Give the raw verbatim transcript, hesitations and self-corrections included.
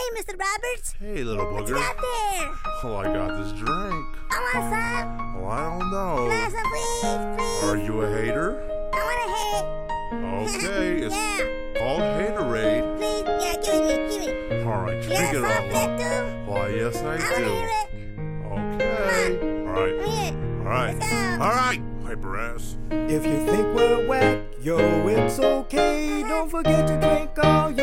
Hey, Mister Roberts. Hey, little What booger. you got there? Oh, I got this drink. I want some. Oh, I don't know. Can I have some, please? Please. Are you a hater? I want a hate. Okay, it's Yeah. called Haterade. Please. Yeah, give it to me. Give it. All right, You drink got it some all left, up. too? Why, yes, I I want to do. hear it. Okay. All right. Let me hear it. All right. Let's go. All right. Hyper ass. If you think we're whack, yo, it's okay. Don't forget to drink all